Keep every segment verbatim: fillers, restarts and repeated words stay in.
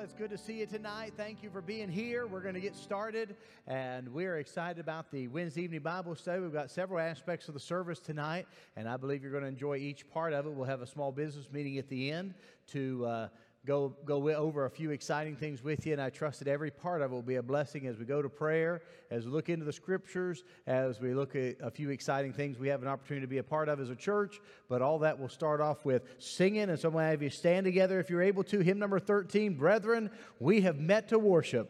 It's good to see you tonight. Thank you for being here. We're going to get started, and we're excited about the Wednesday evening Bible study. We've got several aspects of the service tonight, and I believe you're going to enjoy each part of it. We'll have a small business meeting at the end to uh, go go over a few exciting things with you, and I trust that every part of it will be a blessing as we go to prayer, as we look into the Scriptures, as we look at a few exciting things we have an opportunity to be a part of as a church. But all that will start off with singing, and so I'm going to have you stand together if you're able to. Hymn number thirteen, Brethren, We Have Met to Worship.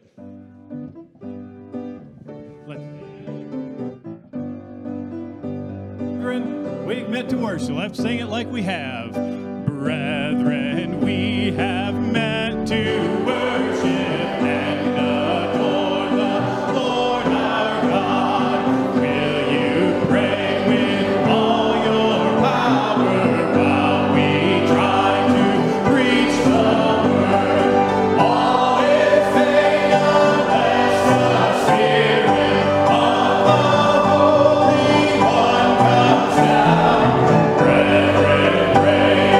Brethren, we've met to worship. Let's sing it like we have. Brethren, we have met to worship and adore the Lord our God. Will you pray with all your power while we try to preach the word? All is vain unless the Spirit of the Holy One comes down. Brethren, pray.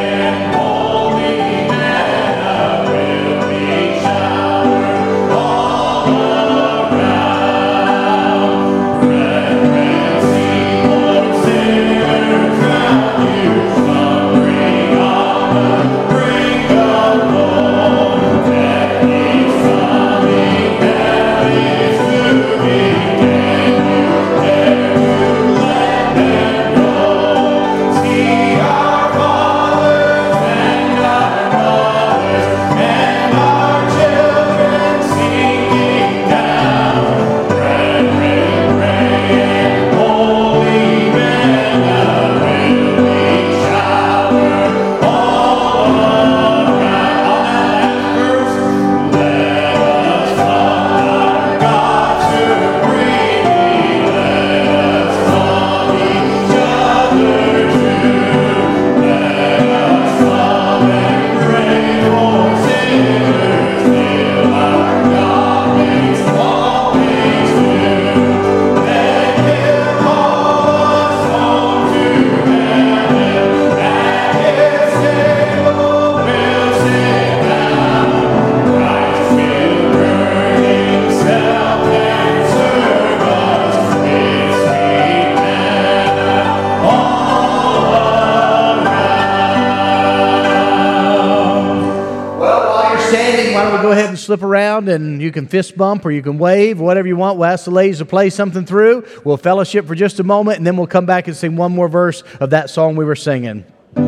Slip around and you can fist bump or you can wave, whatever you want. We'll ask the ladies to play something through. We'll fellowship for just a moment, and then we'll come back and sing one more verse of that song we were singing.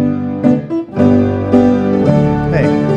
Hey.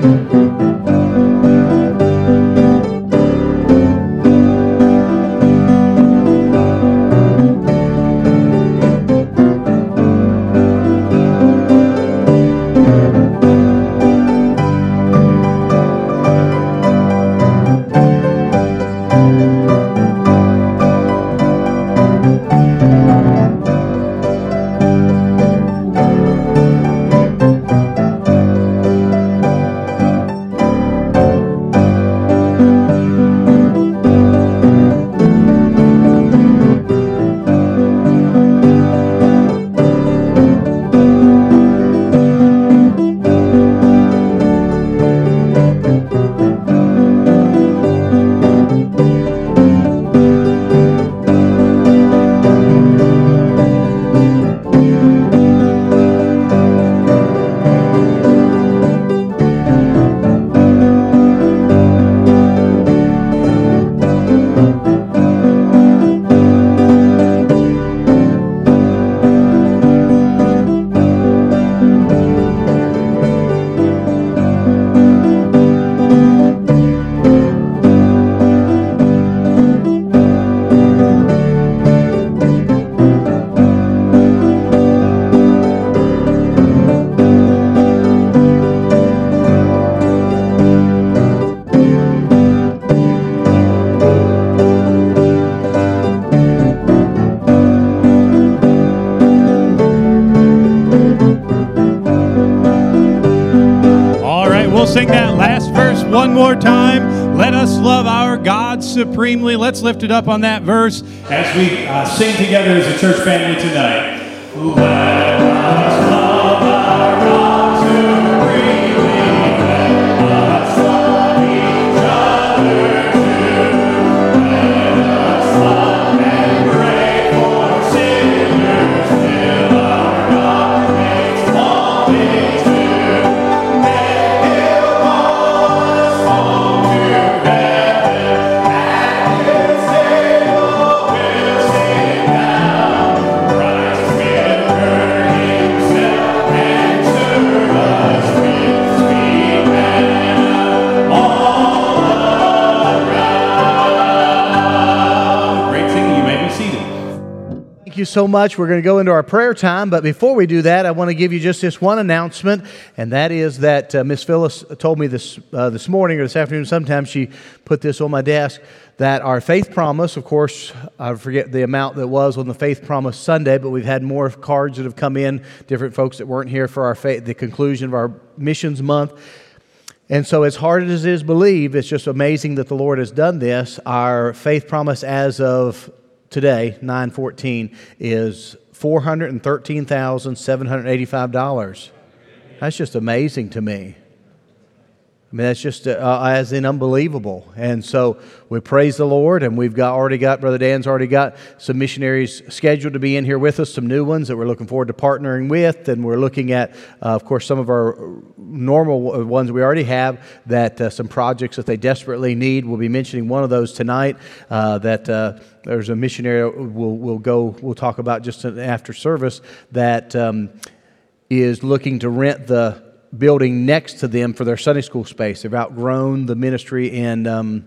Sing that last verse one more time. Let us love our God supremely. Let's lift it up on that verse as we uh, sing together as a church family tonight. Let us love our God supremely. Let us love you so much. We're going to go into our prayer time, but before we do that, I want to give you just this one announcement, and that is that uh, Miss Phyllis told me this uh, this morning or this afternoon, sometime she put this on my desk, that our Faith Promise, of course, I forget the amount that was on the Faith Promise Sunday, but we've had more cards that have come in, different folks that weren't here for our faith, the conclusion of our missions month. And so as hard as it is to believe, it's just amazing that the Lord has done this. Our Faith Promise as of today, nine fourteen, is four hundred thirteen thousand seven hundred eighty-five dollars. That's just amazing to me. I mean, that's just uh, as in unbelievable. And so we praise the Lord, and we've got already got, Brother Dan's already got some missionaries scheduled to be in here with us, some new ones that we're looking forward to partnering with, and we're looking at, uh, of course, some of our normal ones we already have, that uh, some projects that they desperately need. We'll be mentioning one of those tonight, uh, that uh, there's a missionary we'll, we'll go, we'll talk about just after service, that um, is looking to rent the building next to them for their Sunday school space. They've outgrown the ministry in um,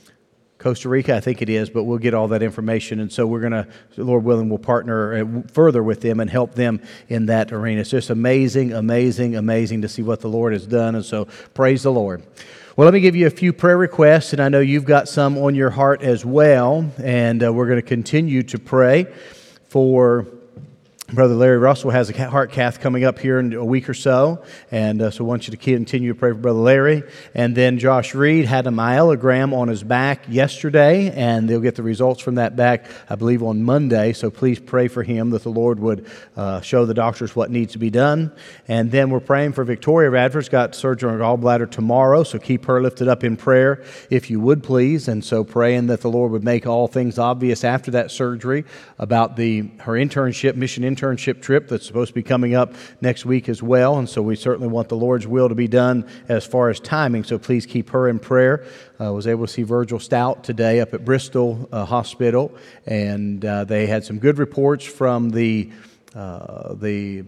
Costa Rica, I think it is, but we'll get all that information. And so we're going to, Lord willing, we'll partner further with them and help them in that arena. It's just amazing, amazing, amazing to see what the Lord has done. And so praise the Lord. Well, let me give you a few prayer requests, and I know you've got some on your heart as well. And uh, we're going to continue to pray for Brother Larry Russell. Has a heart cath coming up here in a week or so, and uh, so I want you to continue to pray for Brother Larry. And then Josh Reed had a myelogram on his back yesterday, and they'll get the results from that back, I believe, on Monday. So please pray for him that the Lord would uh, show the doctors what needs to be done. And then we're praying for Victoria Radford's got surgery on her gallbladder tomorrow, so keep her lifted up in prayer if you would, please. And so praying that the Lord would make all things obvious after that surgery about the her internship, mission internship, internship trip that's supposed to be coming up next week as well. And so we certainly want the Lord's will to be done as far as timing. So please keep her in prayer. I uh, was able to see Virgil Stout today up at Bristol uh, Hospital, and uh, they had some good reports from the uh, the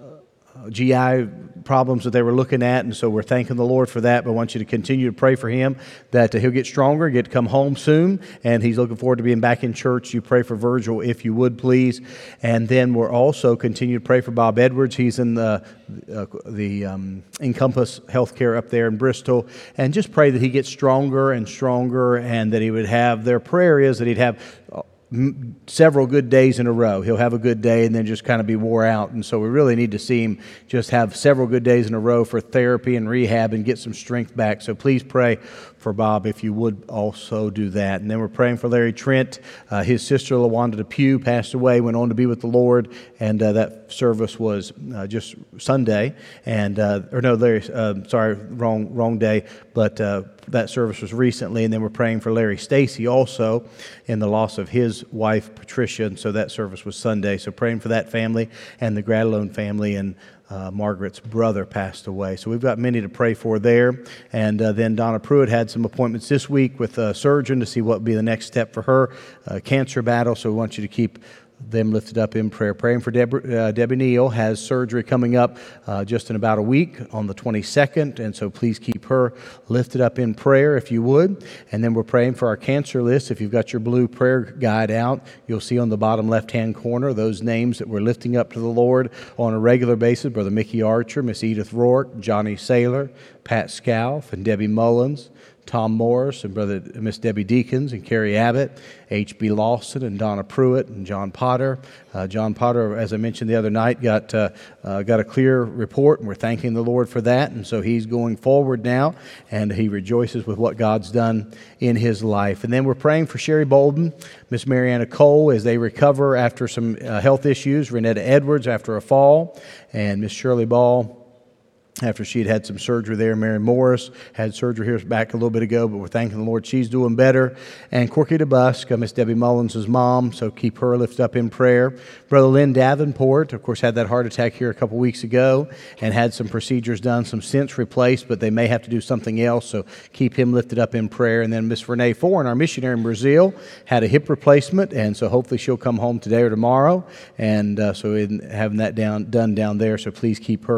uh, G I problems that they were looking at, and so we're thanking the Lord for that. But I want you to continue to pray for him, that uh, he'll get stronger, get to come home soon, and he's looking forward to being back in church. You pray for Virgil if you would, please. And then we're also continue to pray for Bob Edwards. He's in the uh, the um, Encompass Healthcare up there in Bristol, and just pray that he gets stronger and stronger, and that he would have, their prayer is that he'd have uh, several good days in a row. He'll have a good day and then just kind of be wore out. And so we really need to see him just have several good days in a row for therapy and rehab and get some strength back. So please pray for Bob if you would also do that. And then we're praying for Larry Trent. Uh, his sister, LaWanda Depew, passed away, went on to be with the Lord, and uh, that service was uh, just Sunday. And, uh, or no, Larry, uh, sorry, wrong wrong day, but uh, that service was recently. And then we're praying for Larry Stacy also in the loss of his wife, Patricia, and so that service was Sunday. So praying for that family and the Gradalone family, and Uh, Margaret's brother passed away. So we've got many to pray for there. And uh, then Donna Pruitt had some appointments this week with a surgeon to see what would be the next step for her uh, cancer battle. So we want you to keep them lifted up in prayer. Praying for Deb- uh, Debbie Neal, has surgery coming up uh, just in about a week on the twenty-second, and so please keep her lifted up in prayer if you would. And then we're praying for our cancer list. If you've got your blue prayer guide out, you'll see on the bottom left-hand corner those names that we're lifting up to the Lord on a regular basis. Brother Mickey Archer, Miss Edith Rourke, Johnny Saylor, Pat Scalf, and Debbie Mullins, Tom Morris, and Brother Miss Debbie Deacons, and Carrie Abbott, H B Lawson, and Donna Pruitt, and John Potter. Uh, John Potter, as I mentioned the other night, got uh, uh, got a clear report, and we're thanking the Lord for that. And so he's going forward now, and he rejoices with what God's done in his life. And then we're praying for Sherry Bolden, Miss Mariana Cole, as they recover after some uh, health issues, Renetta Edwards after a fall, and Miss Shirley Ball after she had had some surgery there. Mary Morris had surgery here back a little bit ago, but we're thanking the Lord she's doing better. And Corky DeBusk, uh, Miss Debbie Mullins' mom, so keep her lifted up in prayer. Brother Lynn Davenport, of course, had that heart attack here a couple weeks ago and had some procedures done, some stents replaced, but they may have to do something else, so keep him lifted up in prayer. And then Miss Renee Foran, our missionary in Brazil, had a hip replacement, and so hopefully she'll come home today or tomorrow, and uh, so in having that down done down there, so please keep her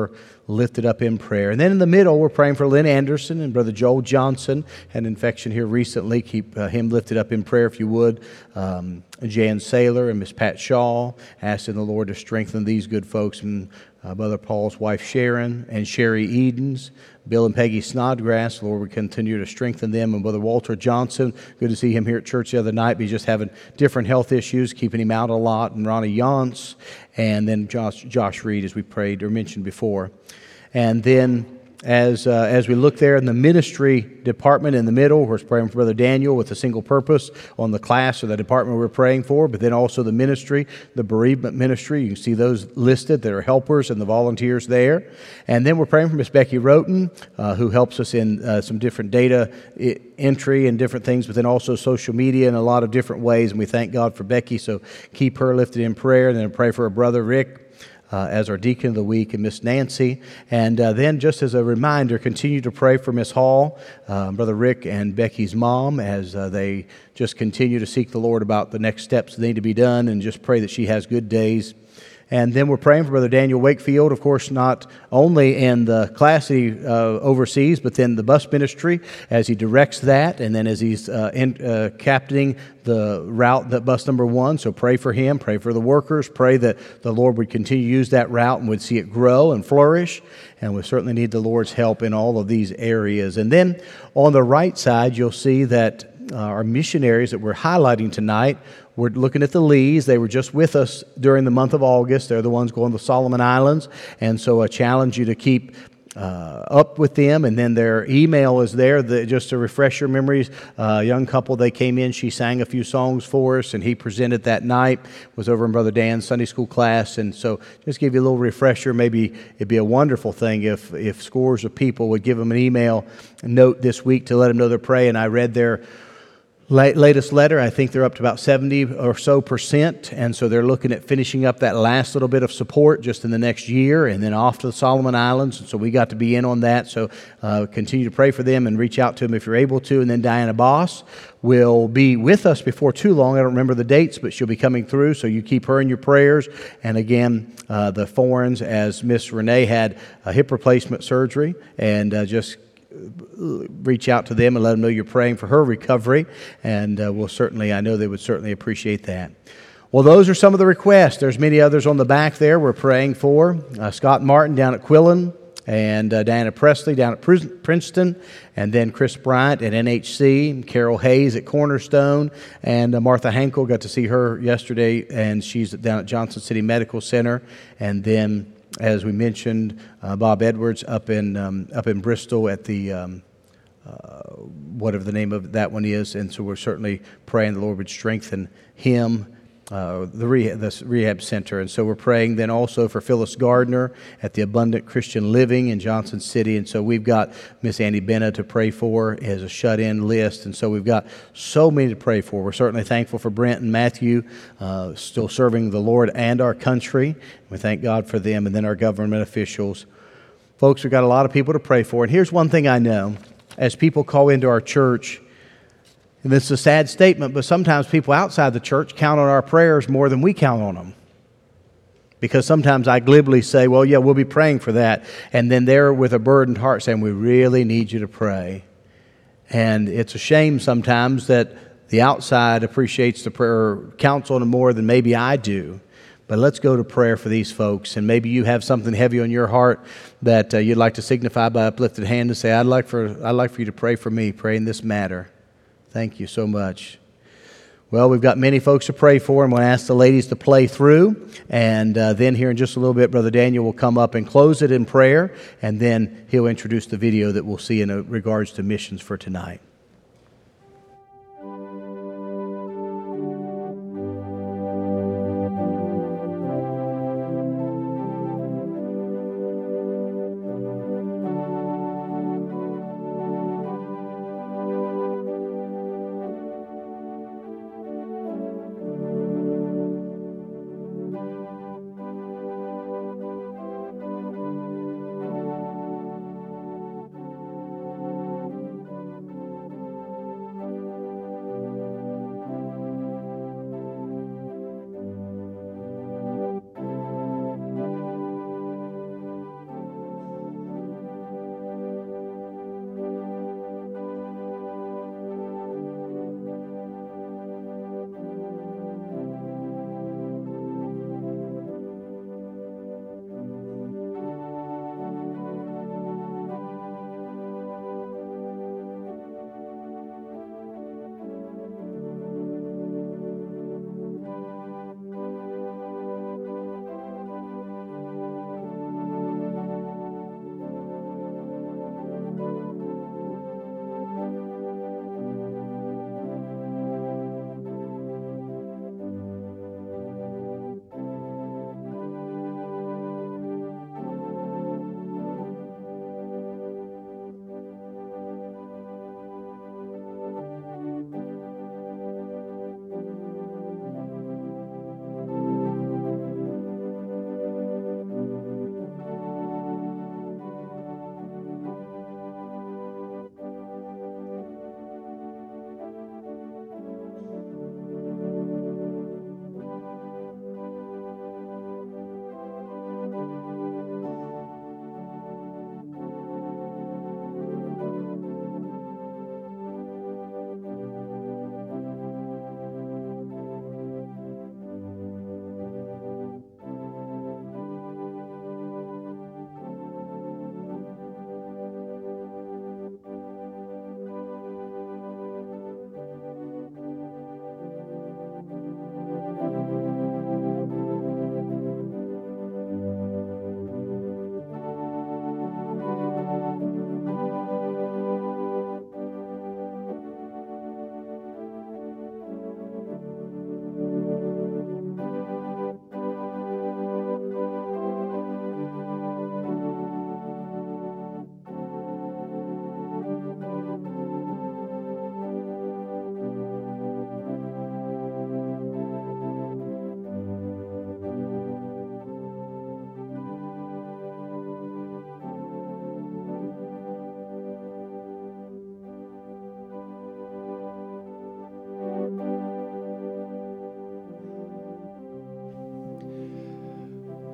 lifted up in prayer. And then in the middle, we're praying for Lynn Anderson and Brother Joel Johnson. Had an infection here recently. Keep uh, him lifted up in prayer if you would. Um, Jan Saylor and Miss Pat Shaw, asking the Lord to strengthen these good folks. And uh, Brother Paul's wife Sharon and Sherry Edens, Bill and Peggy Snodgrass, Lord, we continue to strengthen them. And Brother Walter Johnson, good to see him here at church the other night, but he's just having different health issues, keeping him out a lot. And Ronnie Yance, and then Josh, Josh Reed, as we prayed or mentioned before. And then as uh, as we look there in the ministry department in the middle, we're praying for Brother Daniel with a single purpose on the class or the department we're praying for, but then also the ministry, the bereavement ministry. You can see those listed that are helpers and the volunteers there. And then we're praying for Miss Becky Roten, uh, who helps us in uh, some different data I- entry and different things, but then also social media in a lot of different ways. And we thank God for Becky, so keep her lifted in prayer. And then pray for her brother Rick, Uh, as our deacon of the week, and Miss Nancy. And uh, then just as a reminder, continue to pray for Miss Hall, uh, Brother Rick and Becky's mom, as uh, they just continue to seek the Lord about the next steps that need to be done, and just pray that she has good days. And then we're praying for Brother Daniel Wakefield, of course, not only in the class he uh, oversees, but then the bus ministry as he directs that, and then as he's uh, in, uh, captaining the route, that bus number one. So pray for him, pray for the workers, pray that the Lord would continue to use that route and would see it grow and flourish. And we certainly need the Lord's help in all of these areas. And then on the right side, you'll see that uh, our missionaries that we're highlighting tonight, we're looking at the Lees. They were just with us during the month of August. They're the ones going to the Solomon Islands. And so I challenge you to keep uh, up with them. And then their email is there, the, just to refresh your memories. A uh, young couple, they came in. She sang a few songs for us, and he presented that night. Was over in Brother Dan's Sunday school class. And so just give you a little refresher. Maybe it'd be a wonderful thing if, if scores of people would give them an email note this week to let them know they're praying. I read their latest letter. I think they're up to about seventy or so percent, and so they're looking at finishing up that last little bit of support just in the next year, and then off to the Solomon Islands. And so we got to be in on that. So uh, continue to pray for them and reach out to them if you're able to. And then Diana Boss will be with us before too long. I don't remember the dates, but she'll be coming through, so you keep her in your prayers. And again, uh, the Forens, as Miss Renee had a hip replacement surgery, and uh, just reach out to them and let them know you're praying for her recovery, and uh, we'll certainly, I know they would certainly appreciate that. Well, those are some of the requests. There's many others on the back there we're praying for. Uh, Scott Martin down at Quillen, and uh, Diana Presley down at Princeton, and then Chris Bryant at N H C, Carol Hayes at Cornerstone, and uh, Martha Hankel, got to see her yesterday, and she's down at Johnson City Medical Center. And then, as we mentioned, uh, Bob Edwards up in um, up in Bristol at the um, uh, whatever the name of that one is, and so we're certainly praying the Lord would strengthen him, uh, the rehab, the rehab center. And so we're praying then also for Phyllis Gardner at the Abundant Christian Living in Johnson City. And so we've got Miss Annie Bennett to pray for as a shut-in list. And so we've got so many to pray for. We're certainly thankful for Brent and Matthew uh, still serving the Lord and our country. We thank God for them, and then our government officials. Folks, we've got a lot of people to pray for. And here's one thing I know. As people call into our church, and this is a sad statement, but sometimes people outside the church count on our prayers more than we count on them. Because sometimes I glibly say, well, yeah, we'll be praying for that. And then they're with a burdened heart saying, we really need you to pray. And it's a shame sometimes that the outside appreciates the prayer, counts on them more than maybe I do. But let's go to prayer for these folks. And maybe you have something heavy on your heart that uh, you'd like to signify by uplifted hand and say, I'd like for I'd like for you to pray for me, pray in this matter. Thank you so much. Well, we've got many folks to pray for. I'm going to ask the ladies to play through. And uh, then here in just a little bit, Brother Daniel will come up and close it in prayer. And then he'll introduce the video that we'll see in uh, regards to missions for tonight.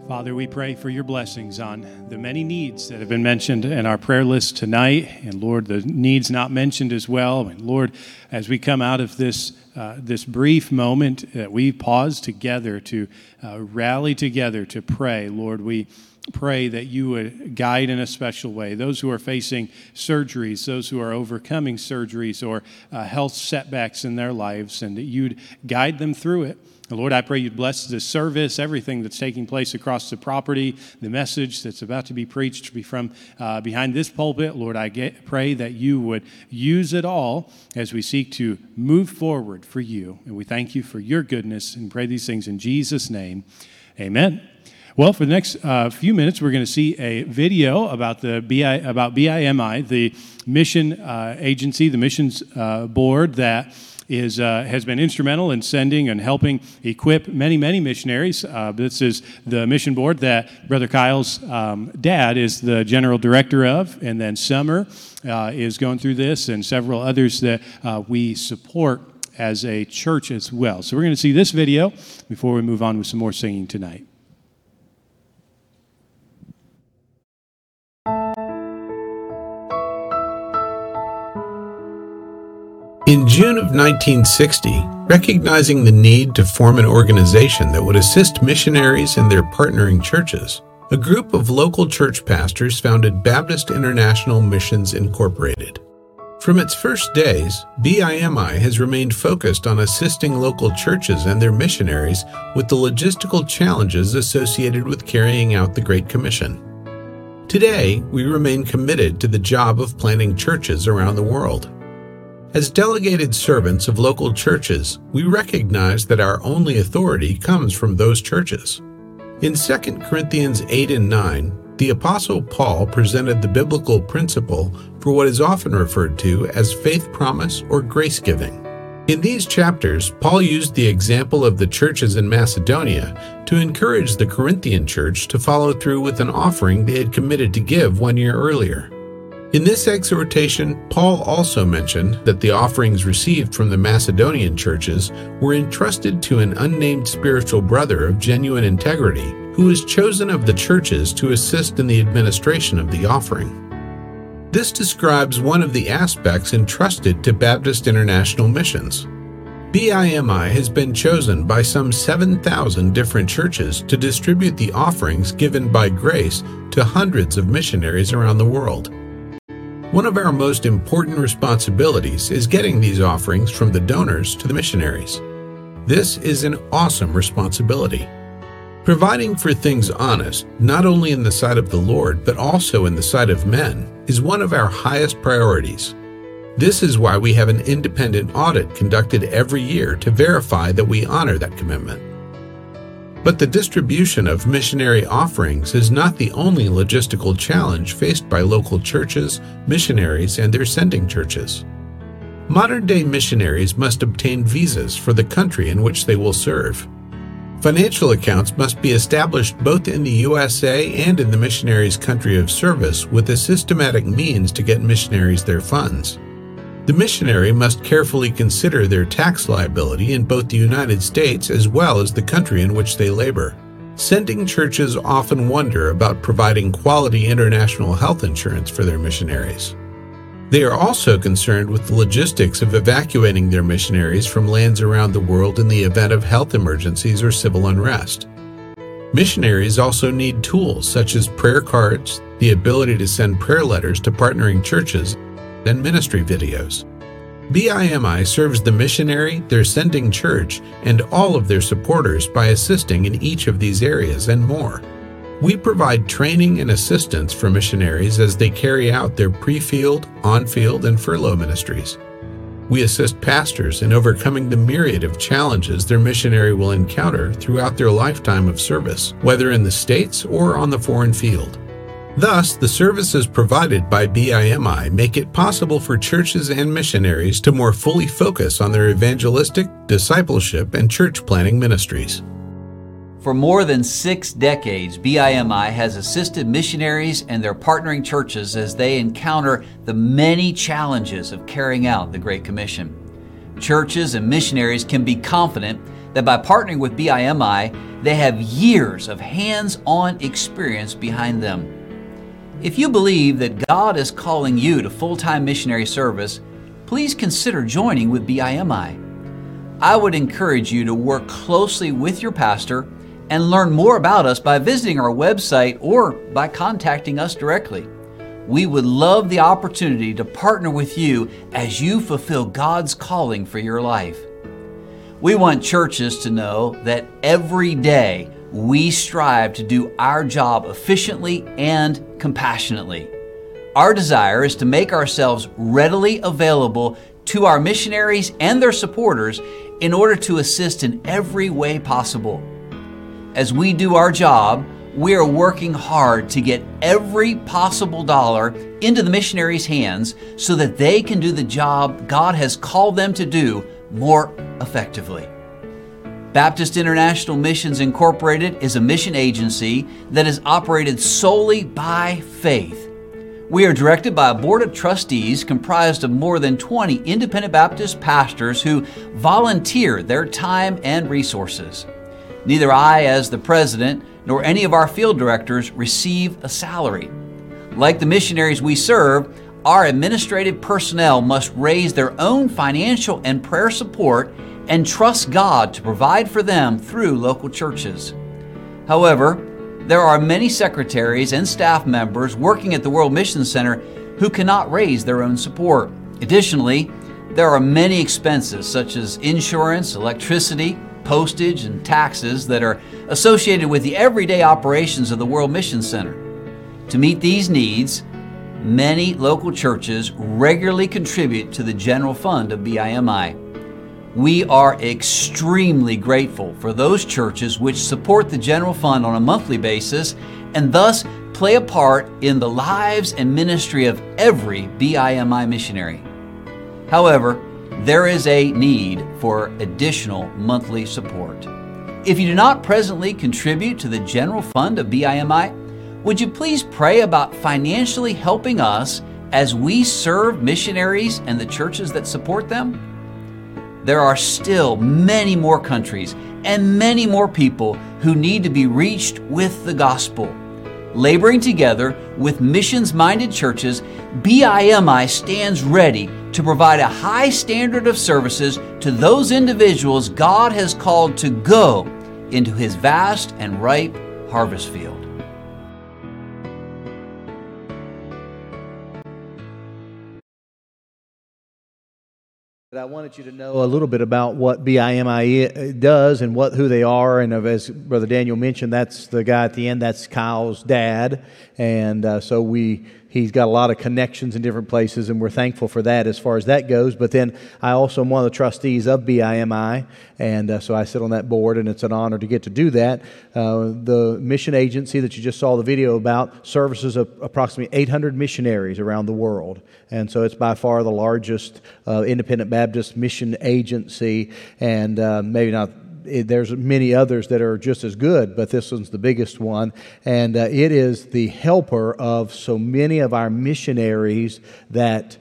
Father, we pray for your blessings on the many needs that have been mentioned in our prayer list tonight. And Lord, the needs not mentioned as well. And Lord, as we come out of this uh, this brief moment that we pause together to uh, rally together to pray, Lord, we pray that you would guide in a special way those who are facing surgeries, those who are overcoming surgeries or uh, health setbacks in their lives, and that you'd guide them through it. Lord, I pray you'd bless this service, everything that's taking place across the property, the message that's about to be preached from uh, behind this pulpit. Lord, I get, pray that you would use it all as we seek to move forward for you. And we thank you for your goodness and pray these things in Jesus' name. Amen. Well, for the next uh, few minutes, we're going to see a video about the B I, about B I M I, the mission uh, agency, the missions uh, board that is uh, has been instrumental in sending and helping equip many, many missionaries. Uh, this is the mission board that Brother Kyle's um, dad is the general director of, and then Summer uh, is going through this, and several others that uh, we support as a church as well. So we're going to see this video before we move on with some more singing tonight. In June of nineteen sixty, recognizing the need to form an organization that would assist missionaries and their partnering churches, a group of local church pastors founded Baptist International Missions Incorporated. From its first days, B I M I has remained focused on assisting local churches and their missionaries with the logistical challenges associated with carrying out the Great Commission. Today, we remain committed to the job of planting churches around the world. As delegated servants of local churches, we recognize that our only authority comes from those churches. In Second Corinthians eight and nine, the Apostle Paul presented the biblical principle for what is often referred to as faith promise or grace giving. In these chapters, Paul used the example of the churches in Macedonia to encourage the Corinthian church to follow through with an offering they had committed to give one year earlier. In this exhortation, Paul also mentioned that the offerings received from the Macedonian churches were entrusted to an unnamed spiritual brother of genuine integrity who was chosen of the churches to assist in the administration of the offering. This describes one of the aspects entrusted to Baptist International Missions. B I M I has been chosen by some seven thousand different churches to distribute the offerings given by grace to hundreds of missionaries around the world. One of our most important responsibilities is getting these offerings from the donors to the missionaries. This is an awesome responsibility. Providing for things honest, not only in the sight of the Lord, but also in the sight of men, is one of our highest priorities. This is why we have an independent audit conducted every year to verify that we honor that commitment. But the distribution of missionary offerings is not the only logistical challenge faced by local churches, missionaries, and their sending churches. Modern-day missionaries must obtain visas for the country in which they will serve. Financial accounts must be established both in the U S A and in the missionary's country of service with a systematic means to get missionaries their funds. The missionary must carefully consider their tax liability in both the United States as well as the country in which they labor. Sending churches often wonder about providing quality international health insurance for their missionaries. They are also concerned with the logistics of evacuating their missionaries from lands around the world in the event of health emergencies or civil unrest. Missionaries also need tools such as prayer cards, the ability to send prayer letters to partnering churches, and ministry videos. B I M I serves the missionary, their sending church, and all of their supporters by assisting in each of these areas and more. We provide training and assistance for missionaries as they carry out their pre-field, on-field, and furlough ministries. We assist pastors in overcoming the myriad of challenges their missionary will encounter throughout their lifetime of service, whether in the States or on the foreign field. Thus, the services provided by B I M I make it possible for churches and missionaries to more fully focus on their evangelistic, discipleship, and church planting ministries. For more than six decades, B I M I has assisted missionaries and their partnering churches as they encounter the many challenges of carrying out the Great Commission. Churches and missionaries can be confident that by partnering with B I M I, they have years of hands-on experience behind them. If you believe that God is calling you to full-time missionary service, please consider joining with B I M I. I would encourage you to work closely with your pastor and learn more about us by visiting our website or by contacting us directly. We would love the opportunity to partner with you as you fulfill God's calling for your life. We want churches to know that every day we strive to do our job efficiently and compassionately. Our desire is to make ourselves readily available to our missionaries and their supporters in order to assist in every way possible. As we do our job, we are working hard to get every possible dollar into the missionaries' hands so that they can do the job God has called them to do more effectively. Baptist International Missions Incorporated is a mission agency that is operated solely by faith. We are directed by a board of trustees comprised of more than twenty independent Baptist pastors who volunteer their time and resources. Neither I, as the president, nor any of our field directors receive a salary. Like the missionaries we serve, our administrative personnel must raise their own financial and prayer support and trust God to provide for them through local churches. However, there are many secretaries and staff members working at the World Mission Center who cannot raise their own support. Additionally, there are many expenses such as insurance, electricity, postage, and taxes that are associated with the everyday operations of the World Mission Center. To meet these needs, many local churches regularly contribute to the general fund of B I M I. We are extremely grateful for those churches which support the general fund on a monthly basis and thus play a part in the lives and ministry of every B I M I missionary. However, there is a need for additional monthly support. If you do not presently contribute to the general fund of B I M I, would you please pray about financially helping us as we serve missionaries and the churches that support them? There are still many more countries and many more people who need to be reached with the gospel. Laboring together with missions-minded churches, B I M I stands ready to provide a high standard of services to those individuals God has called to go into His vast and ripe harvest field. I wanted you to know a little bit about what B I M I does and what who they are. And as Brother Daniel mentioned, that's the guy at the end. That's Kyle's dad, and uh, so we he's got a lot of connections in different places, and we're thankful for that as far as that goes. But then I also am one of the trustees of B I M I, and uh, so I sit on that board, and it's an honor to get to do that. Uh, the mission agency that you just saw the video about services of approximately eight hundred missionaries around the world. And so it's by far the largest uh, independent Baptist mission agency, and uh, maybe not, it, there's many others that are just as good, but this one's the biggest one. And uh, it is the helper of so many of our missionaries that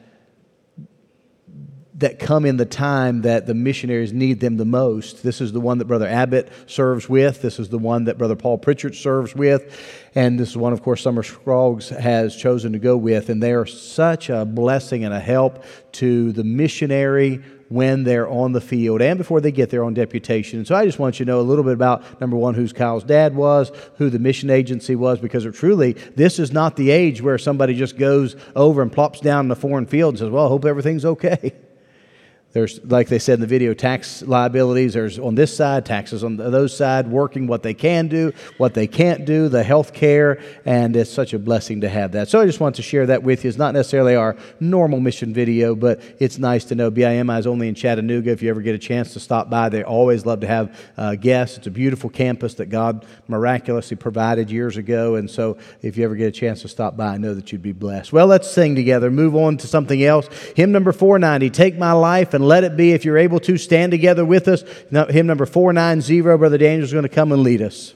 that come in the time that the missionaries need them the most. This is the one that Brother Abbott serves with. This is the one that Brother Paul Pritchard serves with. And this is one, of course, Summer Scroggs has chosen to go with. And they are such a blessing and a help to the missionary when they're on the field and before they get there on deputation. And so I just want you to know a little bit about, number one, who Kyle's dad was, who the mission agency was, because it truly, this is not the age where somebody just goes over and plops down in the foreign field and says, well, I hope everything's okay. There's, like they said in the video, tax liabilities. There's on this side, taxes on the those side, working what they can do, what they can't do, the health care, and it's such a blessing to have that. So I just want to share that with you. It's not necessarily our normal mission video, but it's nice to know B I M I is only in Chattanooga. If you ever get a chance to stop by, they always love to have uh, guests. It's a beautiful campus that God miraculously provided years ago, and so if you ever get a chance to stop by, I know that you'd be blessed. Well, let's sing together. Move on to something else. Hymn number four ninety, Take My Life and Let It Be. If you're able to, stand together with us. Hymn number four ninety, Brother Daniel's going to come and lead us.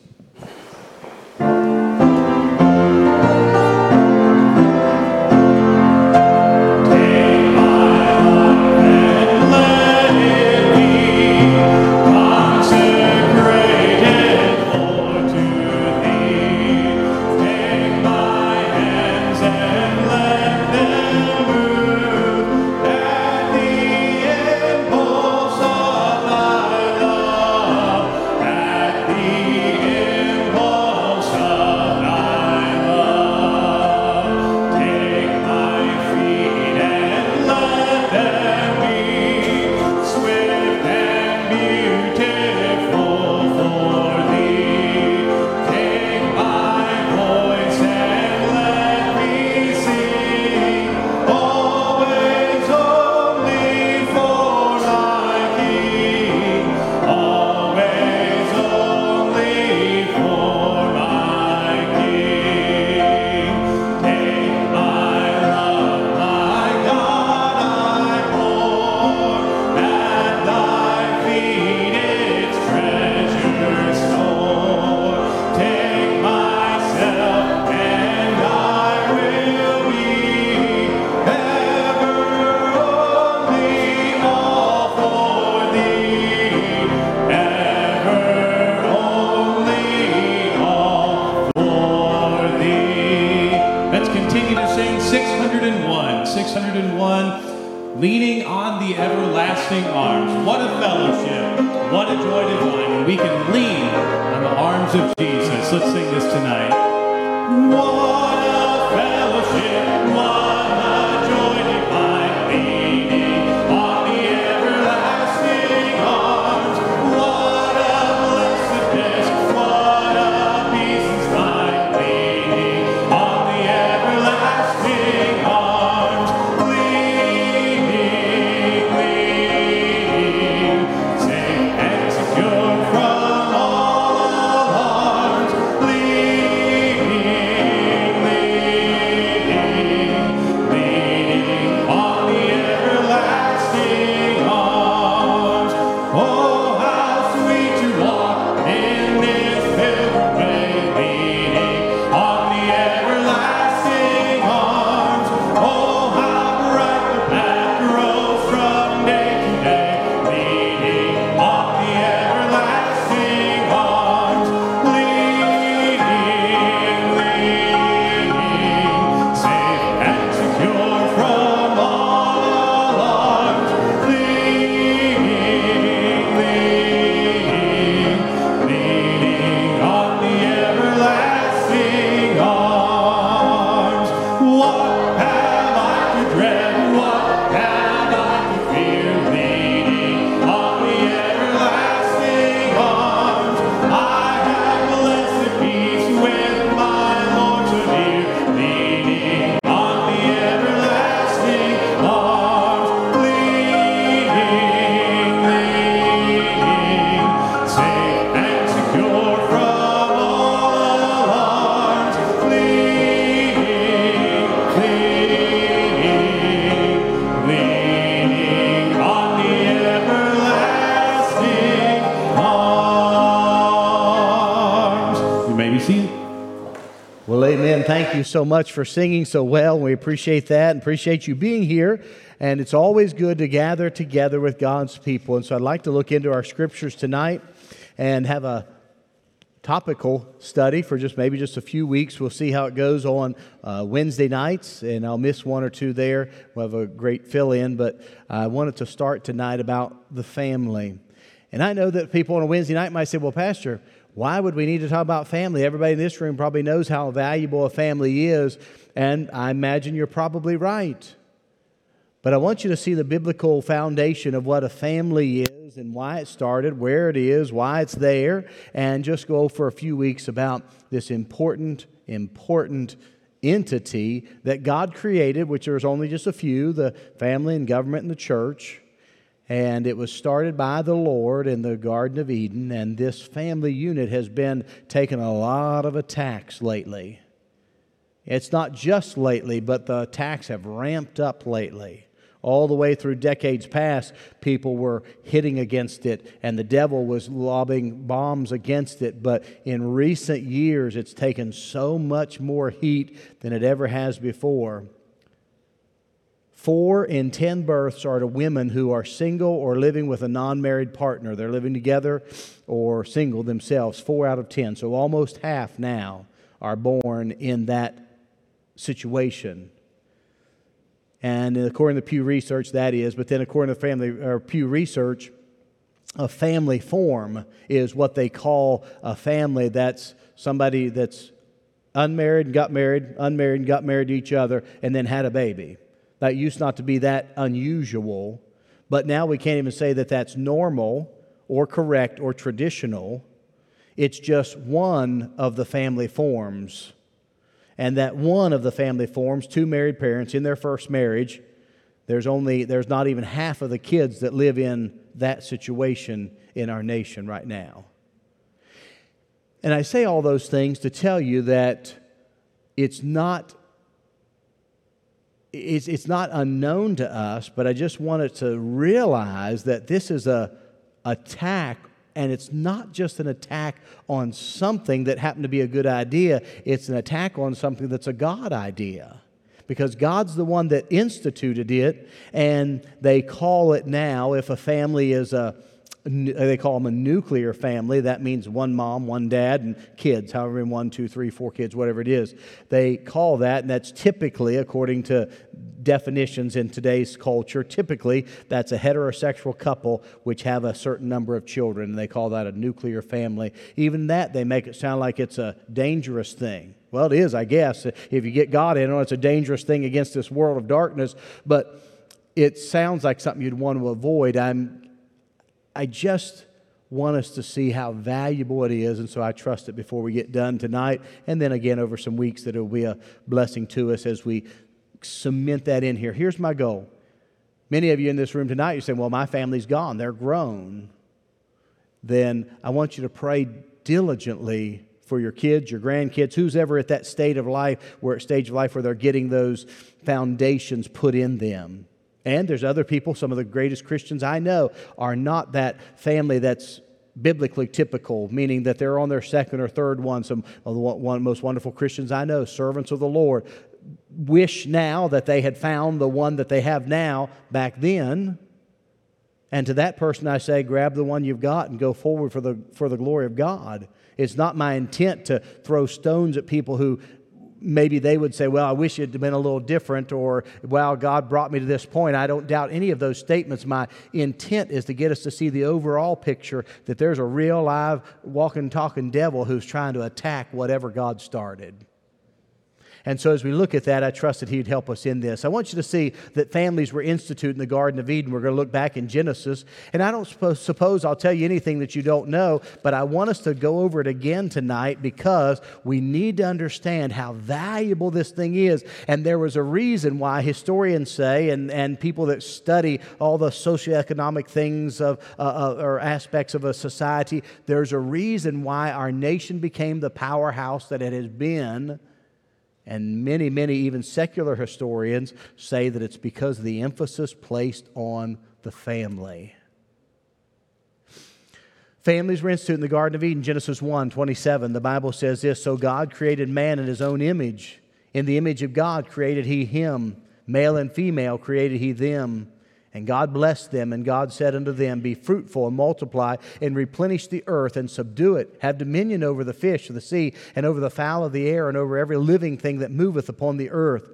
Take my life and let it be consecrated. leaning on the everlasting arms. What a fellowship. What a joy divine. And we can lean on the arms of Jesus. Let's sing this tonight. What a fellowship. What a joy divine. Leaning on the everlasting arms. What a blessedness. What a peace is mine. Leaning on the everlasting arms. Leaning, leaning, safe and secure from all alarms. Leaning, leaning, leaning on the everlasting arms. Oh, how sweet to walk in this pilgrim way, leaning on the everlasting arms. Oh, how bright the path grows from day to day, leaning on the everlasting arms. Leaning, leaning, safe and secure from all alarms. Leaning, leaning, leaning on the everlasting arms. What have I to dread? What have I to fear? Leaning on the everlasting arms. I have blessed peace with my Lord so dear. Leaning on the everlasting arms. Leaning, leaning, safe and secure from all alarms. Leaning, leaning, leaning on the everlasting arms. You may be seated. Well, amen. Thank you so much for singing so well. We appreciate that and appreciate you being here. And it's always good to gather together with God's people. And so I'd like to look into our scriptures tonight and have a topical study for just maybe just a few weeks. We'll see how it goes on uh, Wednesday nights, and I'll miss one or two there. We'll have a great fill-in, but I wanted to start tonight about the family. And I know that people on a Wednesday night might say, well, Pastor, why would we need to talk about family? Everybody in this room probably knows how valuable a family is, and I imagine you're probably right. But I want you to see the biblical foundation of what a family is and why it started, where it is, why it's there, and just go for a few weeks about this important, important entity that God created, which there's only just a few, the family and government and the church. And it was started by the Lord in the Garden of Eden, and this family unit has been taking a lot of attacks lately. It's not just lately, but the attacks have ramped up lately. All the way through decades past, people were hitting against it, and the devil was lobbing bombs against it. But in recent years, it's taken so much more heat than it ever has before. Four in ten births are to women who are single or living with a non-married partner. They're living together or single themselves, four out of ten. So almost half now are born in that situation. And according to Pew Research, that is. But then according to family or Pew Research, a family form is what they call a family. That's somebody that's unmarried and got married, unmarried and got married to each other, and then had a baby. That used not to be that unusual, but now we can't even say that that's normal or correct or traditional. It's just one of the family forms. And that one of the family forms, two married parents in their first marriage, there's only there's not even half of the kids that live in that situation in our nation right now. And I say all those things to tell you that it's not It's, it's not unknown to us, but I just wanted to realize that this is a attack, and it's not just an attack on something that happened to be a good idea. It's an attack on something that's a God idea, because God's the one that instituted it, and they call it now, if a family is a they call them a nuclear family. That means one mom, one dad, and kids, however many, one, two, three, four kids, whatever it is. They call that, and that's typically, according to definitions in today's culture, typically that's a heterosexual couple which have a certain number of children, and they call that a nuclear family. Even that, they make it sound like it's a dangerous thing. Well, it is, I guess. If you get God in, it's a dangerous thing against this world of darkness, but it sounds like something you'd want to avoid. I'm I just want us to see how valuable it is, and so I trust it before we get done tonight, and then again over some weeks that it will be a blessing to us as we cement that in here. Here's my goal. Many of you in this room tonight, you're saying, well, my family's gone. They're grown. Then I want you to pray diligently for your kids, your grandkids, who's ever at that state of life, where stage of life where they're getting those foundations put in them. And there's other people, some of the greatest Christians I know are not that family that's biblically typical, meaning that they're on their second or third one. Some of the one, most wonderful Christians I know, servants of the Lord, wish now that they had found the one that they have now back then. And to that person I say, grab the one you've got and go forward for the, for the glory of God. It's not my intent to throw stones at people who maybe they would say, well, I wish it had been a little different, or, well, God brought me to this point. I don't doubt any of those statements. My intent is to get us to see the overall picture that there's a real, live, walking, talking devil who's trying to attack whatever God started. And so as we look at that, I trust that He'd help us in this. I want you to see that families were instituted in the Garden of Eden. We're going to look back in Genesis. And I don't suppose, suppose I'll tell you anything that you don't know, but I want us to go over it again tonight because we need to understand how valuable this thing is. And there was a reason why historians say, and, and people that study all the socioeconomic things of uh, or aspects of a society, there's a reason why our nation became the powerhouse that it has been. And many, many even secular historians say that it's because of the emphasis placed on the family. Families were instituted in the Garden of Eden, Genesis one twenty-seven. The Bible says this, so God created man in His own image. In the image of God created He him. Male and female created He them. And God blessed them, and God said unto them, be fruitful and multiply, and replenish the earth, and subdue it. Have dominion over the fish of the sea, and over the fowl of the air, and over every living thing that moveth upon the earth.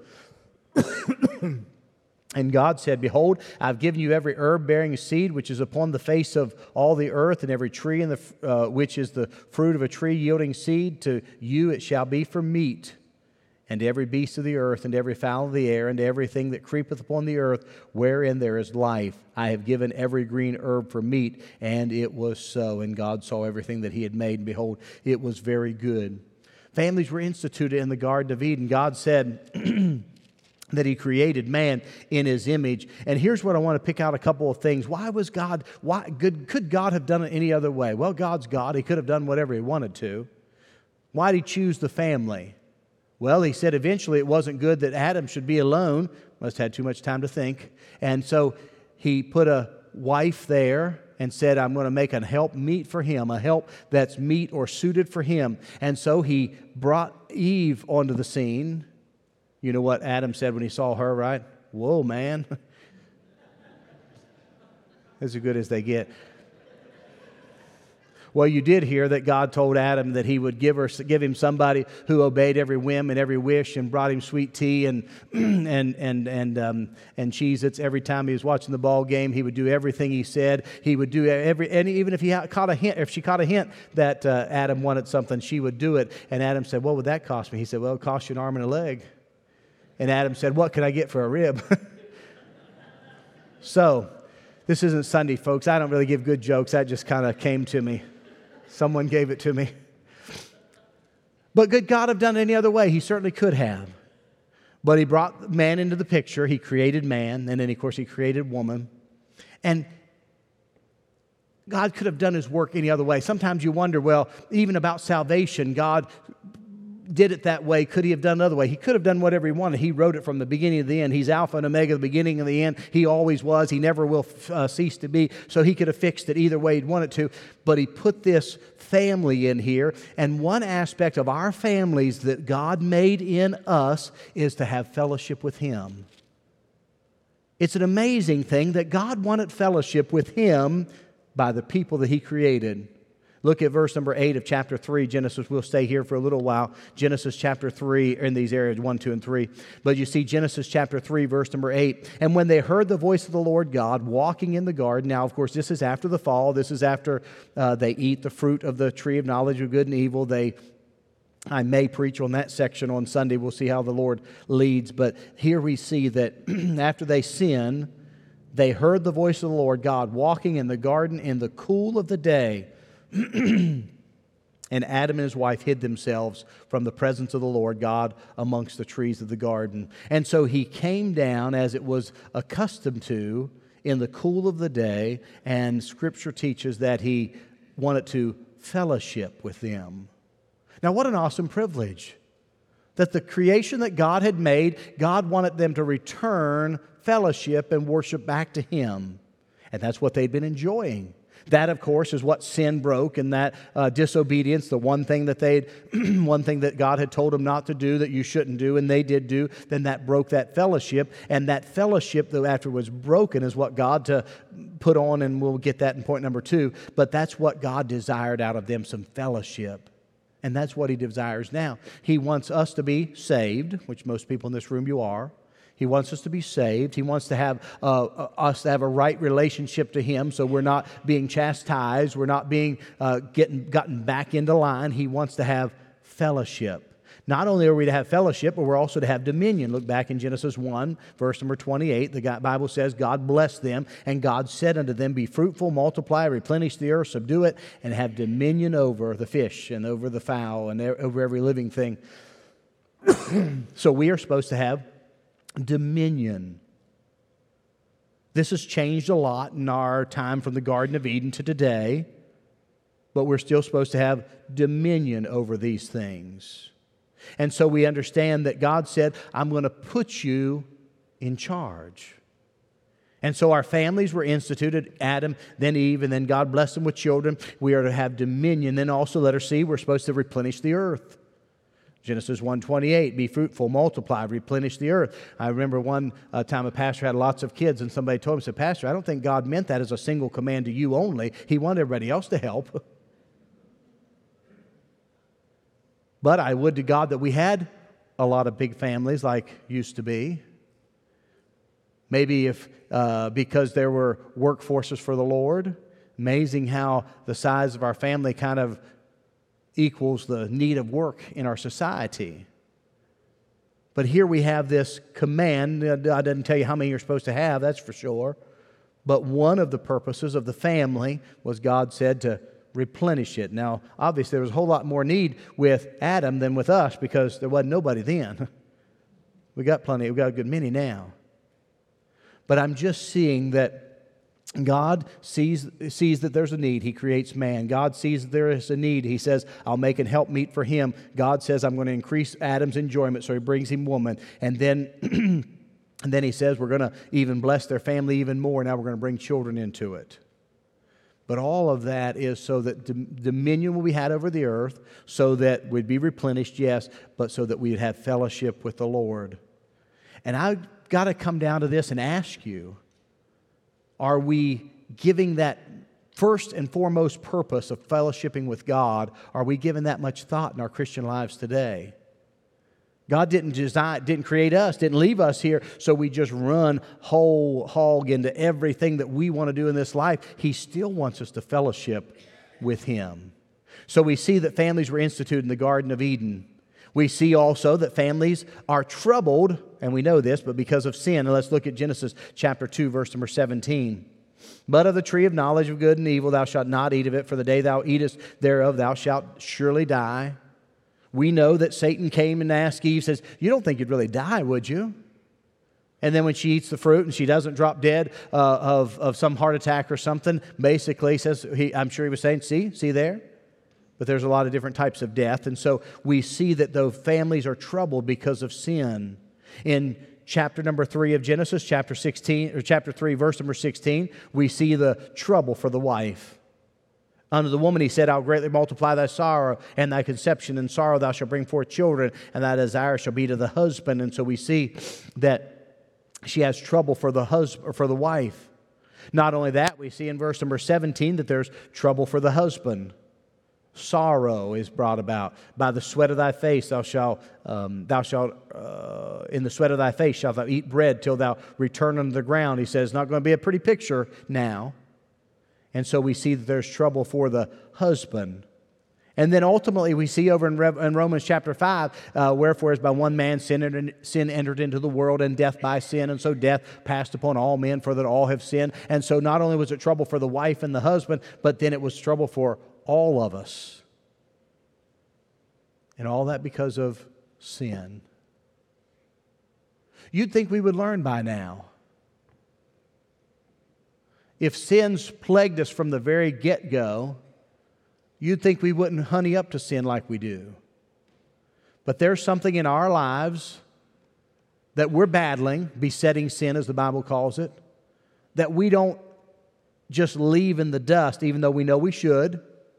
And God said, behold, I've given you every herb bearing seed, which is upon the face of all the earth, and every tree in the, uh, which is the fruit of a tree yielding seed. To you it shall be for meat. And every beast of the earth, and every fowl of the air, and everything that creepeth upon the earth, wherein there is life, I have given every green herb for meat. And it was so. And God saw everything that He had made, and behold, it was very good. Families were instituted in the Garden of Eden. God said that He created man in His image. And here's what I want to pick out a couple of things. Why was God, why good, could God have done it any other way? Well, God's God. He could have done whatever He wanted to. Why did He choose the family? Well, He said eventually it wasn't good that Adam should be alone. Must have had too much time to think. And so He put a wife there and said, I'm going to make a help meet for him, a help that's meet or suited for him. And so He brought Eve onto the scene. You know what Adam said when he saw her, right? Whoa, man. As good as they get. Well, you did hear that God told Adam that He would give her, give him somebody who obeyed every whim and every wish, and brought him sweet tea and and and and um, and Cheez-Its every time he was watching the ball game. He would do everything He said. He would do every, and even if he caught a hint, if she caught a hint that uh, Adam wanted something, she would do it. And Adam said, "What would that cost me?" He said, "Well, it cost you an arm and a leg." And Adam said, "What can I get for a rib?" So, this isn't Sunday, folks. I don't really give good jokes. That just kind of came to me. Someone gave it to me. But could God have done it any other way? He certainly could have. But He brought man into the picture. He created man. And then, of course, He created woman. And God could have done His work any other way. Sometimes you wonder, well, even about salvation, God did it that way. Could He have done another way? He could have done whatever He wanted. He wrote it from the beginning to the end. He's Alpha and Omega, the beginning and the end. He always was. He never will uh, cease to be. So He could have fixed it either way He'd wanted to. But He put this family in here. And one aspect of our families that God made in us is to have fellowship with Him. It's an amazing thing that God wanted fellowship with Him by the people that He created. Look at verse number eight of chapter three, Genesis. We'll stay here for a little while. Genesis chapter three, in these areas, one, two, and three. But you see Genesis chapter three, verse number eight. And when they heard the voice of the Lord God walking in the garden. Now, of course, this is after the fall. This is after uh, they eat the fruit of the tree of knowledge of good and evil. They I may preach on that section on Sunday. We'll see how the Lord leads. But here we see that after they sin, they heard the voice of the Lord God walking in the garden in the cool of the day. And Adam and his wife hid themselves from the presence of the Lord God amongst the trees of the garden. And so he came down as it was accustomed to in the cool of the day, and Scripture teaches that he wanted to fellowship with them. Now, what an awesome privilege. That the creation that God had made, God wanted them to return fellowship and worship back to Him. And that's what they'd been enjoying. That, of course, is what sin broke, and that uh, disobedience, the one thing that they, one thing that God had told them not to do, that you shouldn't do, and they did do, then that broke that fellowship. And that fellowship, though, after it was broken, is what God to put on, and we'll get that in point number two. But that's what God desired out of them, some fellowship. And that's what He desires now. He wants us to be saved, which most people in this room you are. He wants us to be saved. He wants to have uh, us to have a right relationship to Him, so we're not being chastised. We're not being uh, getting gotten back into line. He wants to have fellowship. Not only are we to have fellowship, but we're also to have dominion. Look back in Genesis one, verse number twenty-eight. The Bible says, God blessed them, and God said unto them, be fruitful, multiply, replenish the earth, subdue it, and have dominion over the fish and over the fowl and over every living thing. So we are supposed to have dominion. This has changed a lot in our time from the Garden of Eden to today, but we're still supposed to have dominion over these things. And so we understand that God said, I'm going to put you in charge. And so our families were instituted, Adam, then Eve, and then God blessed them with children. We are to have dominion. Then also, letter C, we're supposed to replenish the earth. Genesis one twenty-eight, be fruitful, multiply, replenish the earth. I remember one uh, time a pastor had lots of kids, and somebody told him, said, Pastor, I don't think God meant that as a single command to you only. He wanted everybody else to help. But I would to God that we had a lot of big families like used to be. Maybe if uh, because there were workforces for the Lord. Amazing how the size of our family kind of equals the need of work in our society. But here we have this command. I didn't tell you how many you're supposed to have, that's for sure. But one of the purposes of the family was God said to replenish it. Now, obviously, there was a whole lot more need with Adam than with us because there wasn't nobody then. We got plenty, we got a good many now. But I'm just seeing that God sees, sees that there's a need. He creates man. God sees that there is a need. He says, I'll make an helpmeet for him. God says, I'm going to increase Adam's enjoyment, so He brings him woman. And then, and then He says, we're going to even bless their family even more. Now we're going to bring children into it. But all of that is so that dominion will be had over the earth, so that we'd be replenished, yes, but so that we'd have fellowship with the Lord. And I've got to come down to this and ask you, are we giving that first and foremost purpose of fellowshipping with God, are we giving that much thought in our Christian lives today? God didn't design, didn't create us, didn't leave us here so we just run whole hog into everything that we want to do in this life. He still wants us to fellowship with Him. So we see that families were instituted in the Garden of Eden. We see also that families are troubled, and we know this, but because of sin. And let's look at Genesis chapter two, verse number seventeen. But of the tree of knowledge of good and evil thou shalt not eat of it, for the day thou eatest thereof thou shalt surely die. We know that Satan came and asked Eve, says, you don't think you'd really die, would you? And then when she eats the fruit and she doesn't drop dead uh, of, of some heart attack or something, basically says, he, I'm sure he was saying, see, see there? But there's a lot of different types of death. And so we see that though families are troubled because of sin. In chapter number three of Genesis, chapter sixteen, or chapter three, verse number sixteen, we see the trouble for the wife. Unto the woman He said, I'll greatly multiply thy sorrow and thy conception, and sorrow thou shalt bring forth children, and thy desire shall be to the husband. And so we see that she has trouble for the husband, or for the wife. Not only that, we see in verse number seventeen that there's trouble for the husband. Sorrow is brought about. By the sweat of thy face thou shalt, um, thou shalt, uh, in the sweat of thy face shalt thou eat bread till thou return unto the ground. He says, not going to be a pretty picture now. And so we see that there's trouble for the husband. And then ultimately we see over in, Re- in Romans chapter five, uh, wherefore as by one man sin entered, sin entered into the world, and death by sin, and so death passed upon all men, for that all have sinned. And so not only was it trouble for the wife and the husband, but then it was trouble for all of us. And all that because of sin. You'd think we would learn by now. If sins plagued us from the very get-go, you'd think we wouldn't honey up to sin like we do. But there's something in our lives that we're battling, besetting sin as the Bible calls it, that we don't just leave in the dust even though we know we should.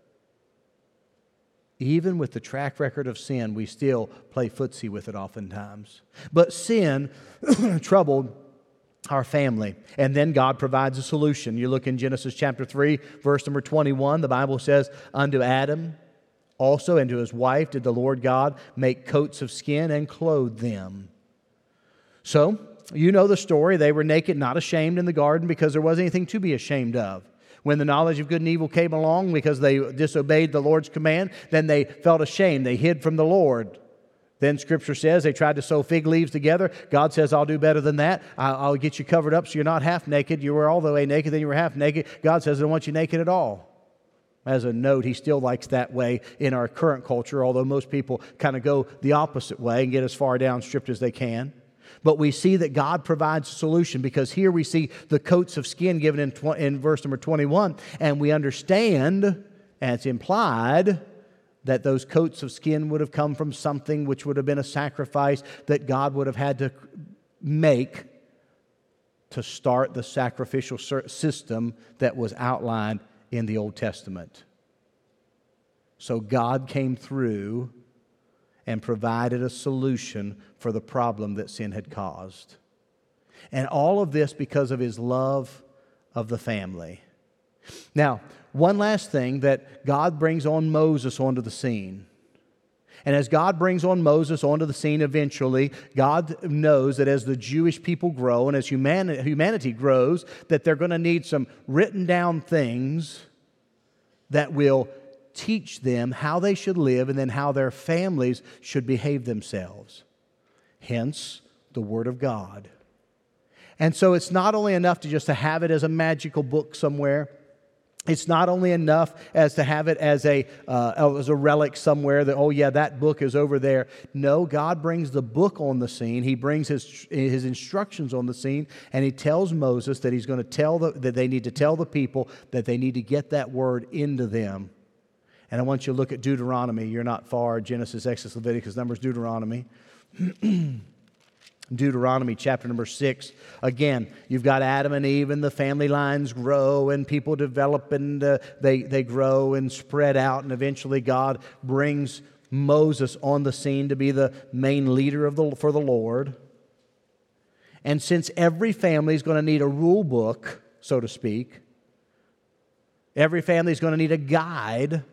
Even with the track record of sin, we still play footsie with it oftentimes. But sin troubled our family. And then God provides a solution. You look in Genesis chapter three, verse number twenty-one. The Bible says, unto Adam also and to his wife did the Lord God make coats of skin and clothe them. So, you know the story. They were naked, not ashamed in the garden because there wasn't anything to be ashamed of. When the knowledge of good and evil came along because they disobeyed the Lord's command, then they felt ashamed. They hid from the Lord. Then Scripture says they tried to sew fig leaves together. God says, I'll do better than that. I'll get you covered up so you're not half naked. You were all the way naked, then you were half naked. God says, I don't want you naked at all. As a note, He still likes that way in our current culture, although most people kind of go the opposite way and get as far down stripped as they can. But we see that God provides a solution, because here we see the coats of skin given in, tw- in verse number twenty-one, and we understand, and it's implied, that those coats of skin would have come from something which would have been a sacrifice that God would have had to make to start the sacrificial system that was outlined in the Old Testament. So God came through and provided a solution for the problem that sin had caused. And all of this because of His love of the family. Now, one last thing, that God brings on Moses onto the scene. And as God brings on Moses onto the scene eventually, God knows that as the Jewish people grow and as humanity, humanity grows, that they're going to need some written down things that will teach them how they should live and then how their families should behave themselves. Hence, the Word of God. And so it's not only enough to just to have it as a magical book somewhere. It's not only enough as to have it as a, uh, as a relic somewhere that, oh yeah, that book is over there. No, God brings the book on the scene. He brings His, his instructions on the scene, and He tells Moses that He's going to tell the, that they need to tell the people that they need to get that Word into them. And I want you to look at Deuteronomy. You're not far. Genesis, Exodus, Leviticus, Numbers, Deuteronomy. Deuteronomy chapter number six. Again, you've got Adam and Eve, and the family lines grow, and people develop, and uh, they, they grow and spread out. And eventually God brings Moses on the scene to be the main leader of the, for the Lord. And since every family is going to need a rule book, so to speak, every family is going to need a guide.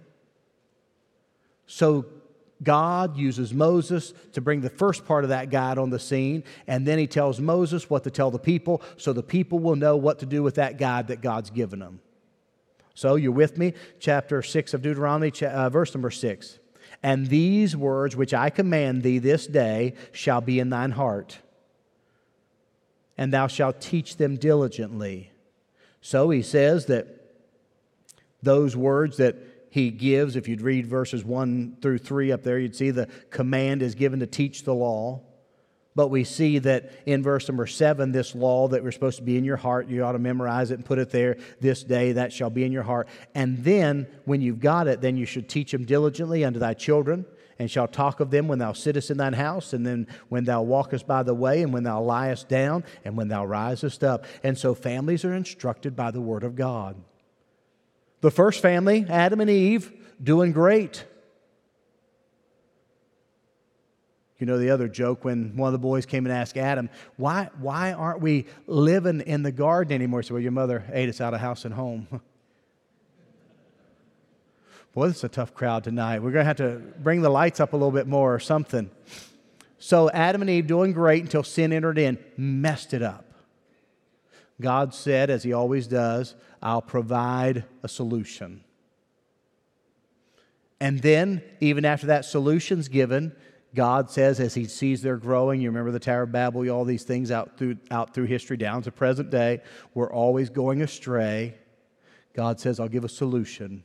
So God uses Moses to bring the first part of that guide on the scene, and then He tells Moses what to tell the people so the people will know what to do with that guide that God's given them. So you're with me? Chapter six of Deuteronomy, uh, verse number six. And these words which I command thee this day shall be in thine heart, and thou shalt teach them diligently. So He says that those words that He gives, if you'd read verses one through three up there, you'd see the command is given to teach the law. But we see that in verse number seven, this law that we're supposed to be in your heart, you ought to memorize it and put it there this day, that shall be in your heart. And then, when you've got it, then you should teach them diligently unto thy children, and shall talk of them when thou sittest in thine house, and then when thou walkest by the way, and when thou liest down, and when thou risest up. And so families are instructed by the Word of God. The first family, Adam and Eve, doing great. You know the other joke when one of the boys came and asked Adam, why, why aren't we living in the garden anymore? He said, well, your mother ate us out of house and home. Boy, this is a tough crowd tonight. We're going to have to bring the lights up a little bit more or something. So Adam and Eve doing great until sin entered in, messed it up. God said, as He always does, I'll provide a solution. And then, even after that solution's given, God says, as He sees they're growing, you remember the Tower of Babel, all these things out through, out through history down to present day, we're always going astray. God says, I'll give a solution.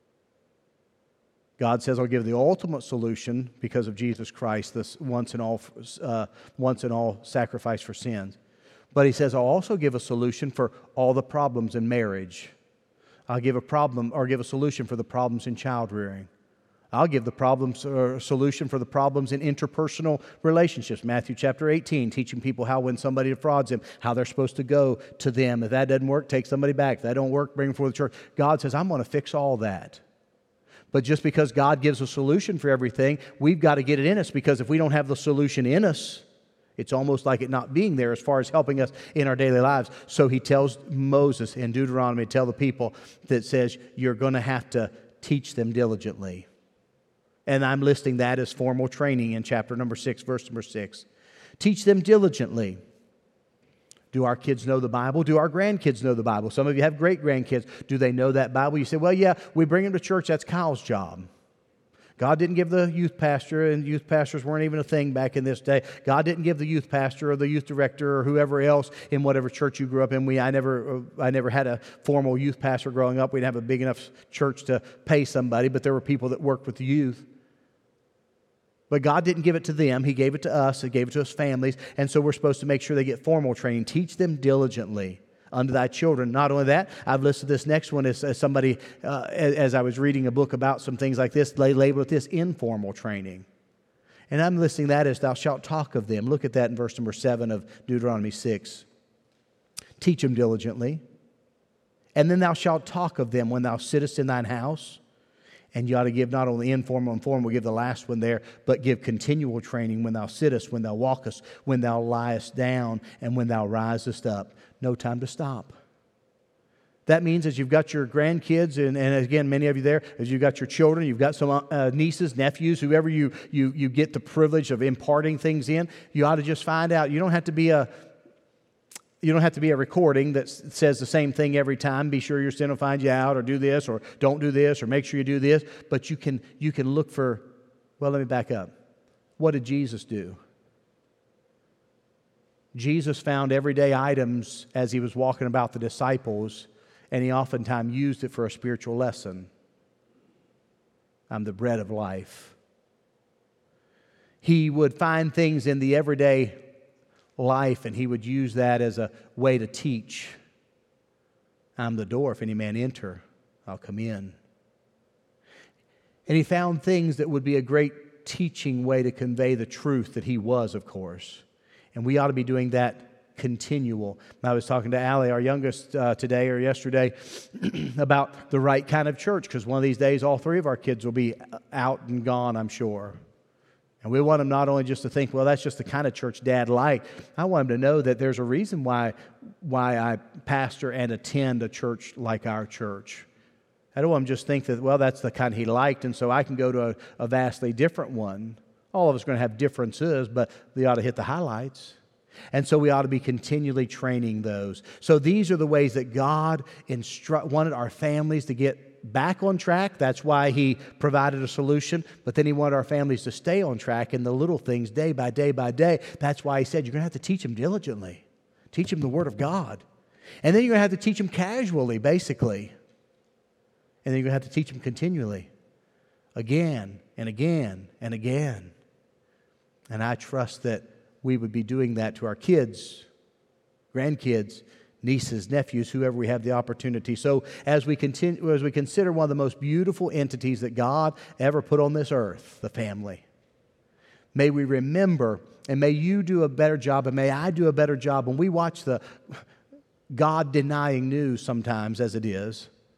God says, I'll give the ultimate solution because of Jesus Christ, this once and all, uh, once and all sacrifice for sins. But He says, I'll also give a solution for all the problems in marriage. I'll give a problem or give a solution for the problems in child rearing. I'll give the problems or solution for the problems in interpersonal relationships. Matthew chapter eighteen, teaching people how when somebody defrauds them, how they're supposed to go to them. If that doesn't work, take somebody back. If that don't work, bring them before the church. God says, I'm going to fix all that. But just because God gives a solution for everything, we've got to get it in us, because if we don't have the solution in us, it's almost like it not being there as far as helping us in our daily lives. So He tells Moses in Deuteronomy, tell the people that says, you're going to have to teach them diligently. And I'm listing that as formal training in chapter number six, verse number six. Teach them diligently. Do our kids know the Bible? Do our grandkids know the Bible? Some of you have great-grandkids. Do they know that Bible? You say, well, yeah, we bring them to church. That's Kyle's job. God didn't give the youth pastor, and youth pastors weren't even a thing back in this day. God didn't give the youth pastor or the youth director or whoever else in whatever church you grew up in. We, I never, I never had a formal youth pastor growing up. We didn't have a big enough church to pay somebody, but there were people that worked with the youth. But God didn't give it to them. He gave it to us. He gave it to us families. And so we're supposed to make sure they get formal training. Teach them diligently unto thy children. Not only that, I've listed this next one as, as somebody, uh, as, as I was reading a book about some things like this, they labeled it this, informal training. And I'm listing that as thou shalt talk of them. Look at that in verse number seven of Deuteronomy six. Teach them diligently. And then thou shalt talk of them when thou sittest in thine house. And you ought to give not only informal and formal, we'll give the last one there, but give continual training when thou sittest, when thou walkest, when thou liest down, and when thou risest up. No time to stop. That means as you've got your grandkids, and, and again, many of you there, as you've got your children, you've got some uh, nieces, nephews, whoever you, you, you get the privilege of imparting things in, you ought to just find out. You don't have to be a You don't have to be a recording that says the same thing every time. Be sure your sin will find you out, or do this, or don't do this, or make sure you do this. But you can you can look for, well, let me back up. What did Jesus do? Jesus found everyday items as He was walking about the disciples, and He oftentimes used it for a spiritual lesson. I'm the bread of life. He would find things in the everyday life, and He would use that as a way to teach. I'm the door. If any man enter, I'll come in. And He found things that would be a great teaching way to convey the truth that He was, of course. And we ought to be doing that continual. I was talking to Allie, our youngest, uh, today or yesterday about the right kind of church, because one of these days all three of our kids will be out and gone, I'm sure. And we want them not only just to think, well, that's just the kind of church Dad liked. I want them to know that there's a reason why, why I pastor and attend a church like our church. I don't want them to just think that, well, that's the kind he liked, and so I can go to a, a vastly different one. All of us are going to have differences, but they ought to hit the highlights. And so we ought to be continually training those. So these are the ways that God instru- wanted our families to get back on track. That's why He provided a solution. But then He wanted our families to stay on track in the little things day by day by day. That's why He said you're going to have to teach them diligently. Teach them the Word of God. And then you're going to have to teach them casually, basically. And then you're going to have to teach them continually. Again and again and again. And I trust that we would be doing that to our kids, grandkids, nieces, nephews, whoever we have the opportunity. So as we continue, as we consider one of the most beautiful entities that God ever put on this earth, the family, may we remember, and may you do a better job, and may I do a better job when we watch the God-denying news sometimes, as it is.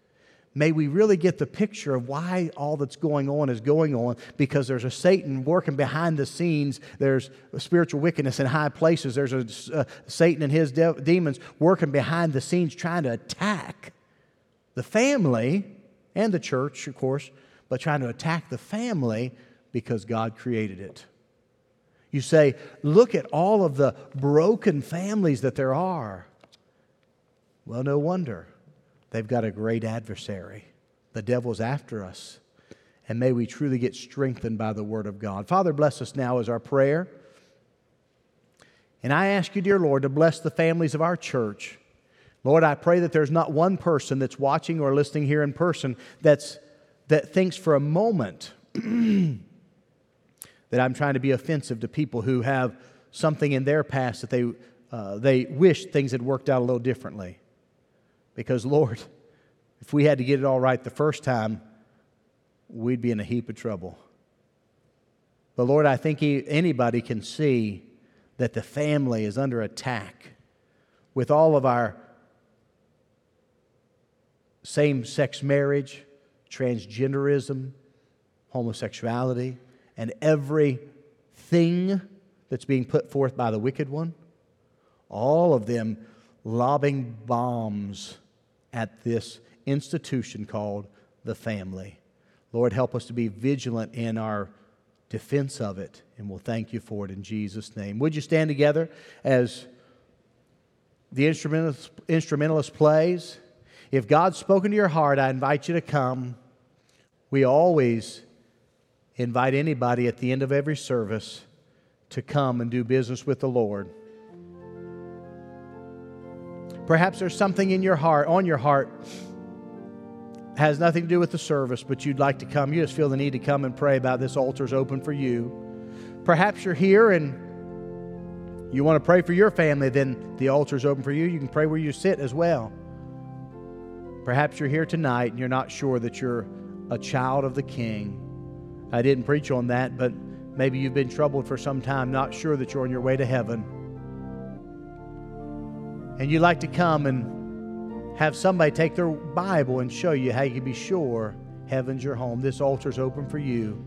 May we really get the picture of why all that's going on is going on, because there's a Satan working behind the scenes. There's spiritual wickedness in high places. There's a uh, Satan and his de- demons working behind the scenes trying to attack the family and the church, of course, but trying to attack the family because God created it. You say, look at all of the broken families that there are. Well, no wonder. They've got a great adversary. The devil's after us. And may we truly get strengthened by the Word of God. Father, bless us now as our prayer. And I ask you, dear Lord, to bless the families of our church. Lord, I pray that there's not one person that's watching or listening here in person that's, that thinks for a moment that I'm trying to be offensive to people who have something in their past that they, uh, they wish things had worked out a little differently. Because, Lord, if we had to get it all right the first time, we'd be in a heap of trouble. But, Lord, I think he, anybody can see that the family is under attack with all of our same-sex marriage, transgenderism, homosexuality, and everything that's being put forth by the wicked one. All of them lobbing bombs at this institution called the family. Lord, help us to be vigilant in our defense of it, and we'll thank you for it in Jesus' name. Would you stand together as the instrumentalist, instrumentalist plays? If God's spoken to your heart, I invite you to come. We always invite anybody at the end of every service to come and do business with the Lord. Perhaps there's something in your heart, on your heart, has nothing to do with the service, but you'd like to come. You just feel the need to come and pray about this. Altar's open for you. Perhaps you're here and you want to pray for your family, then the altar's open for you. You can pray where you sit as well. Perhaps you're here tonight and you're not sure that you're a child of the King. I didn't preach on that, but maybe you've been troubled for some time, not sure that you're on your way to heaven. And you'd like to come and have somebody take their Bible and show you how you can be sure heaven's your home. This altar's open for you.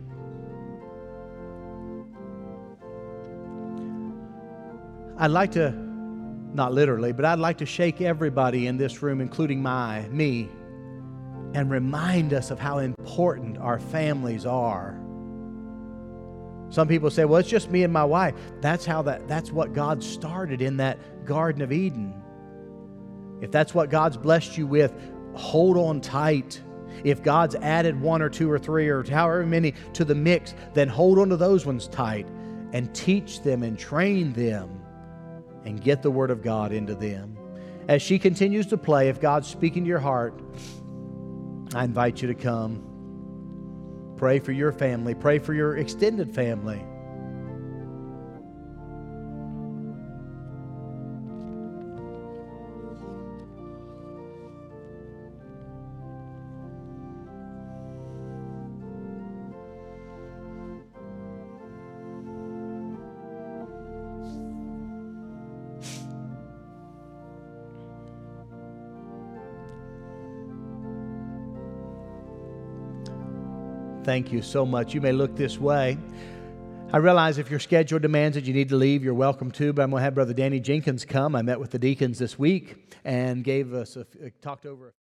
I'd like to, not literally, but I'd like to shake everybody in this room, including my, me, and remind us of how important our families are. Some people say, well, it's just me and my wife. That's how that, that's what God started in that Garden of Eden. If that's what God's blessed you with, hold on tight. If God's added one or two or three or however many to the mix, then hold on to those ones tight and teach them and train them and get the Word of God into them. As she continues to play, if God's speaking to your heart, I invite you to come. Pray for your family. Pray for your extended family. Thank you so much. You may look this way. I realize if your schedule demands that you need to leave, you're welcome to, but I'm going to have Brother Danny Jenkins come. I met with the deacons this week and gave us a, talked over